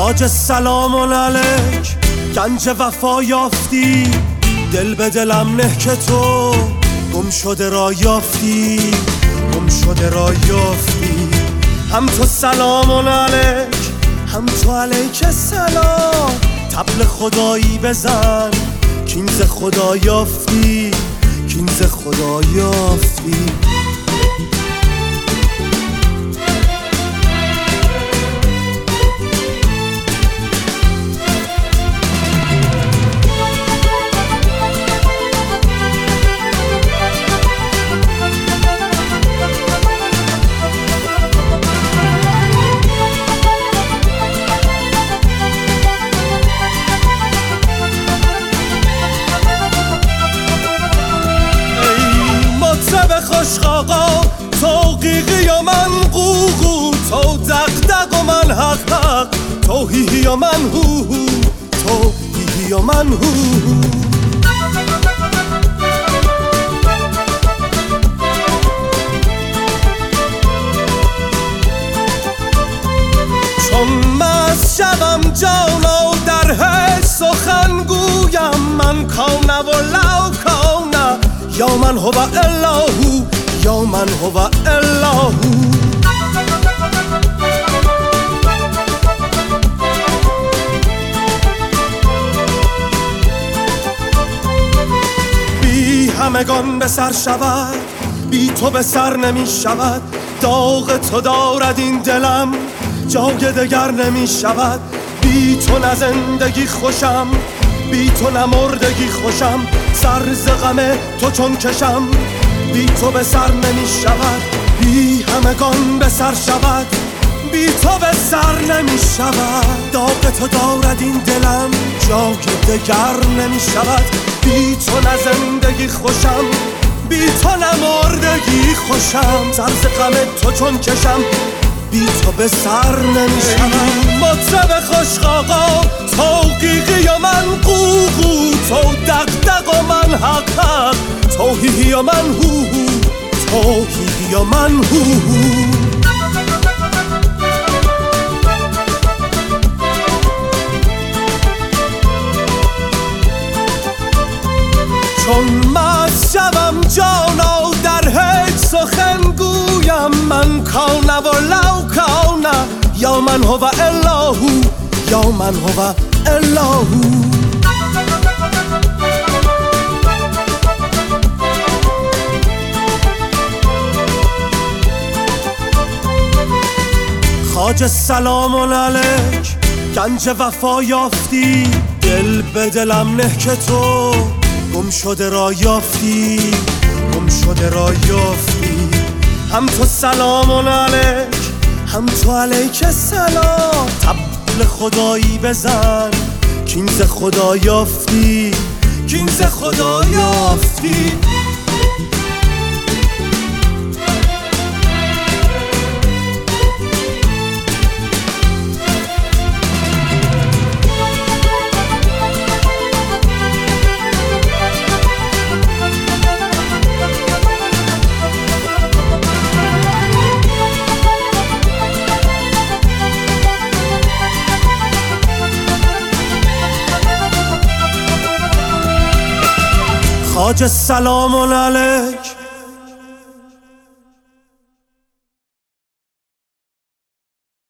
خواجه سلام علیک، گنج وفا یافتی، دل به دلم نه که تو گم شده را یافتی، گم شده را یافتی. هم تو سلام علیک، هم تو علیک سلام، طبل خدایی بزن کین ز خدا یافتی، کین ز خدا یافتی. خوشقاقا تو قیقی و من قوقو، تو دق و من حق، تو هیهی و من هو، تو هیهی و من هو. چون مست شوم جانا در هیچ سخن گویم، من کونه و لو کونه، یا من هو الهو، یا من هو الهو. بی همگان به سر شود، بی تو به سر نمی شود، داغ تو دارد این دلم جای دگر نمی شود. بی تو نه زندگی خوشم، بی تو نه مردگی خوشم، سر ز غم تو چون کشم بی تو به سر نمی شود. بی همگان به سر شود، بی تو به سر نمی شود، داغ تو دارد این دلم جای دگر نمی شود. بی تو نه زندگی خوشم، بی تو نه مردگی خوشم، سر ز غم تو چون کشم بی تو به سر نمی شود. مطرب خوشقاقا تو قیقی و من قوقو، تو دق و من حق، تو هیهی و من هو، تو هیهی و من هو. چون مست شوم جانا در هیچ سخن گویم، من کونه و لو کونه، یا من هو الهو، یا من هو الهو. خواجه سلام علیک، گنج وفا یافتی، دل به دلم نه که تو گم شده را یافتی، گم شده را یافتی. هم تو سلام علیک، هم تو علیک سلام، طبل خدایی بزن کین ز خدا یافتی، کین ز خدا یافتی. خواجه سلام علیک،